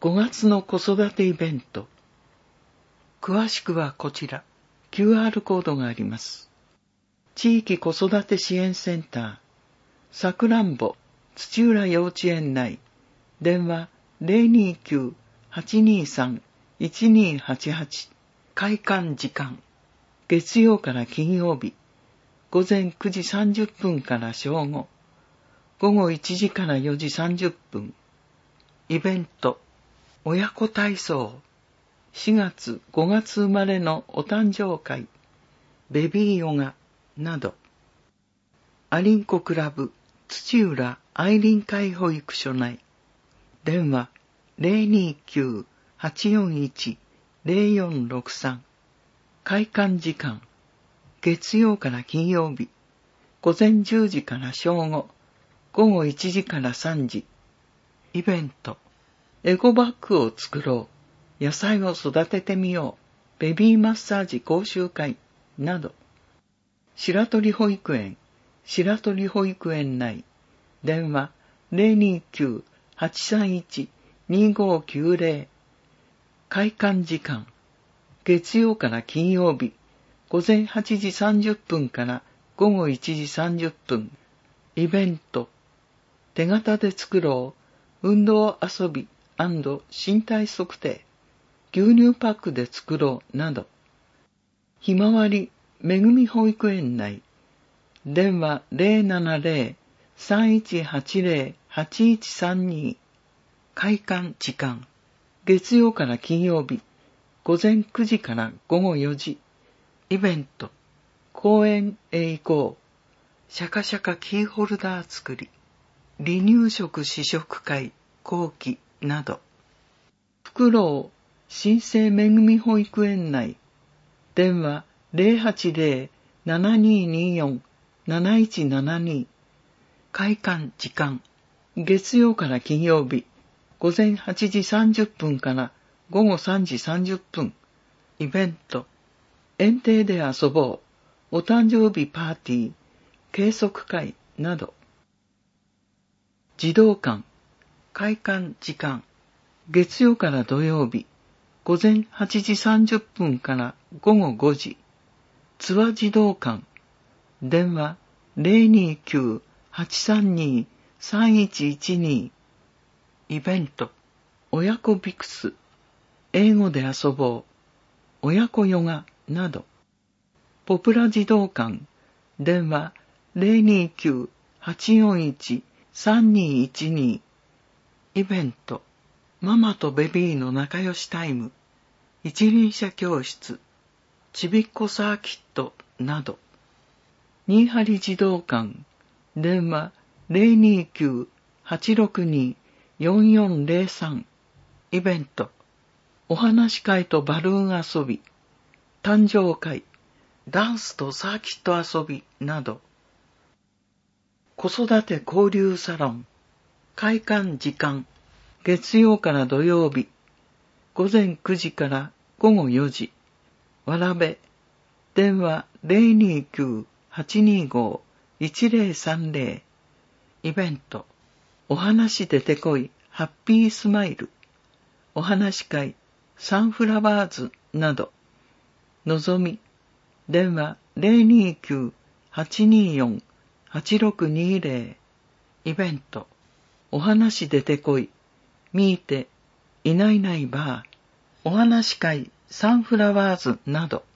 5月の子育てイベント。詳しくはこちら、QR コードがあります。地域子育て支援センター、さくらんぼ土浦幼稚園内、電話 029-823-1288、開館時間、月曜から金曜日、午前9時30分から正午、午後1時から4時30分、イベント、親子体操、4月5月生まれのお誕生会、ベビーヨガなど、アリンコクラブ土浦愛林会保育所内、電話 029-841-0463、開館時間、月曜から金曜日、午前10時から正午、午後1時から3時、イベント、エコバッグを作ろう、野菜を育ててみよう、ベビーマッサージ講習会など、白鳥保育園内、電話 029-831-2590、開館時間、月曜から金曜日、午前8時30分から午後1時30分、イベント、手形で作ろう、運動遊び&身体測定、牛乳パックで作ろうなど、ひまわりめぐみ保育園内、電話 070-3180-8132、開館時間、月曜から金曜日、午前9時から午後4時、イベント、公園へ行こう、シャカシャカキーホルダー作り、離乳食試食会、後期など、フクロウ新生めぐみ保育園内、電話 080-7224-7172、開館時間、月曜から金曜日、午前8時30分から午後3時30分、イベント、園庭で遊ぼう、お誕生日パーティー、計測会など、児童館、開館時間、月曜から土曜日、午前8時30分から午後5時、津和児童館、電話 029-832-3112、イベント、親子ビクス、英語で遊ぼう、親子ヨガなど、ポプラ児童館、電話 029-841-3212、イベント、ママとベビーの仲良しタイム、一輪車教室、ちびっこサーキットなど、新張児童館、電話 029-862-4403、イベント、お話会とバルーン遊び、誕生会、ダンスとサーキット遊びなど、子育て交流サロン、開館時間、月曜から土曜日、午前9時から午後4時、わらべ、電話 029-825-1030、イベント、お話出てこい、ハッピースマイル、お話会、サンフラワーズなど、のぞみ、電話 029-824-8620、イベント、お話出てこい、見て、いないいないばー、お話会、サンフラワーズなど、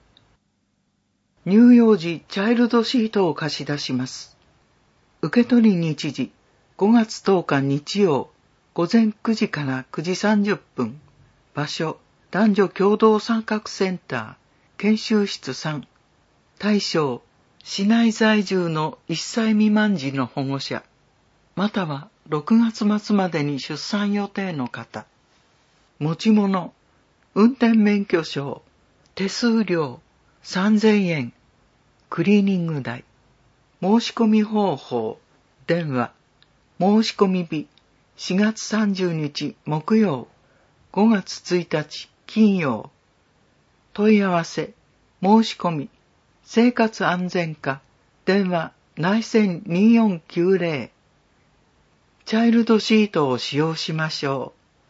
乳幼児チャイルドシートを貸し出します。受取日時、5月10日日曜、午前9時から9時30分、場所、男女共同参画センター、研修室3、対象、市内在住の1歳未満児の保護者、または6月末までに出産予定の方、持ち物、運転免許証、手数料3000円、クリーニング代、申し込み方法、電話、申し込み日、4月30日木曜、5月1日金曜、問い合わせ、申し込み、生活安全課、電話、内線2490、チャイルドシートを使用しましょう。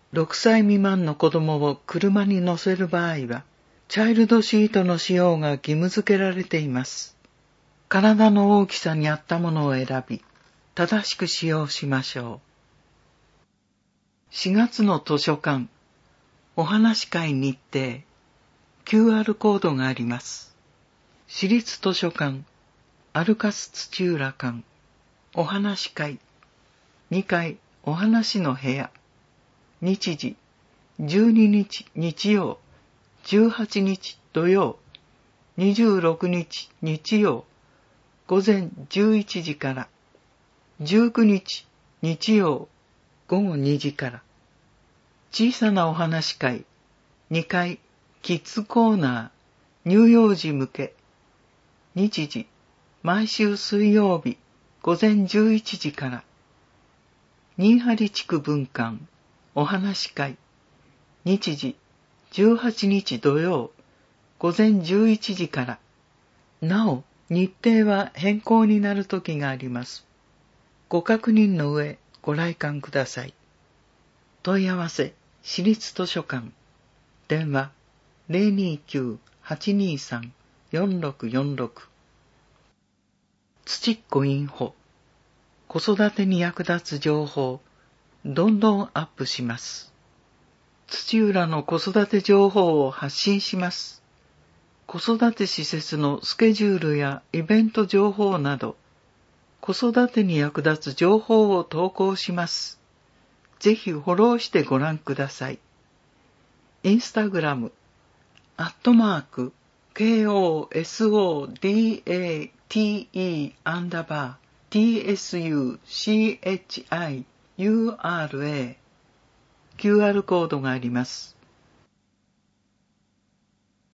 6歳未満の子供を車に乗せる場合は、チャイルドシートの使用が義務付けられています。体の大きさに合ったものを選び、正しく使用しましょう。4月の図書館、お話し会日程、QR コードがあります。私立図書館、アルカス土浦館、お話し会、2階お話の部屋、日時、12日日曜、18日土曜、26日日曜、午前11時から、19日日曜、午後2時から。小さなお話会、2階キッズコーナー、乳幼児向け。日時、毎週水曜日、午前11時から。新張地区分館、お話会。日時、18日土曜、午前11時から。なお、日程は変更になる時があります。ご確認の上、ご来館ください。問い合わせ、私立図書館。電話、029-823-4646。つちっこインフォ。子育てに役立つ情報、どんどんアップします。土浦の子育て情報を発信します。子育て施設のスケジュールやイベント情報など、子育てに役立つ情報を投稿します。ぜひフォローしてご覧ください。インスタグラム、@KOSODATE_TSUCHIURA。QR コードがあります。